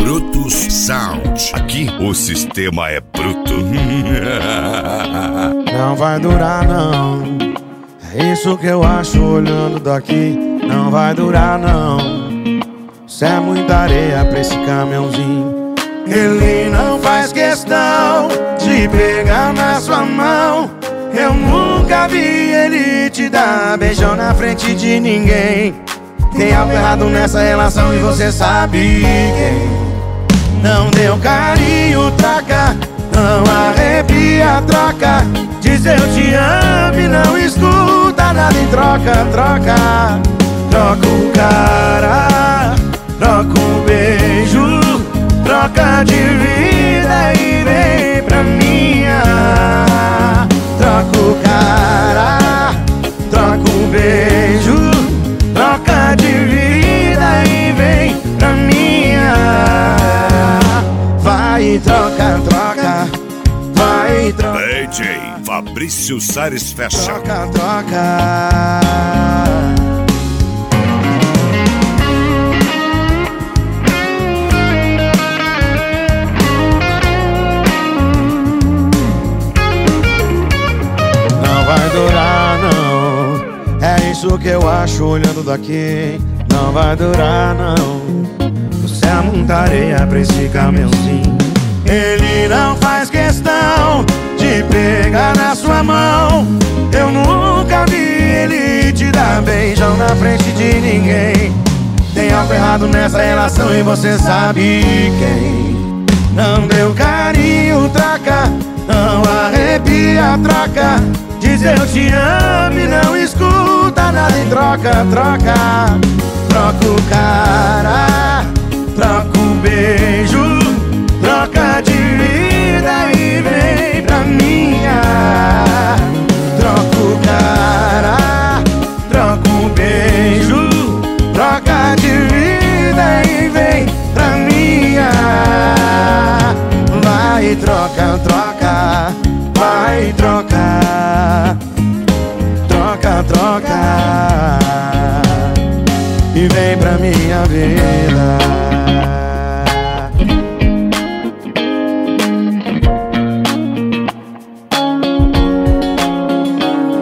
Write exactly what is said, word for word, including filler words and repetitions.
Brutus Sound. Aqui o sistema é bruto. Não vai durar não, é isso que eu acho olhando daqui. Não vai durar não, isso é muita areia pra esse caminhãozinho. Ele não faz questão de pegar na sua mão. Eu nunca vi ele te dar beijão na frente de ninguém. Tem algo errado nessa relação e você sabe quem. Não deu carinho, troca. Não arrepia, troca. Diz eu te amo e não escuta nada em troca, troca. Troca o cara, troca o beijo, troca de vida e vem pra minha. Troca o cara, troca o beijo, troca de vida e vem pra minha. Vai, troca, troca, vai, troca. D J Fabrício Sares Fashion. Troca, troca. Não vai durar não, é isso que eu acho olhando daqui. Não vai durar não, você é muita areia pra esse caminhãozinho. Ele não faz questão de pegar na sua mão. Eu nunca vi ele te dar beijão na frente de ninguém. Tem algo errado nessa relação e você sabe quem. Não deu carinho, troca. Não arrepia, troca. Diz eu te amo e não escuta nada em troca, troca. Troca o cara, troca o beijo, troca de vida e vem pra minha. Troca o cara, troca o beijo, troca de vida e vem pra minha. Vai, troca, troca, vai, troca. Troca, troca e vem pra minha vida.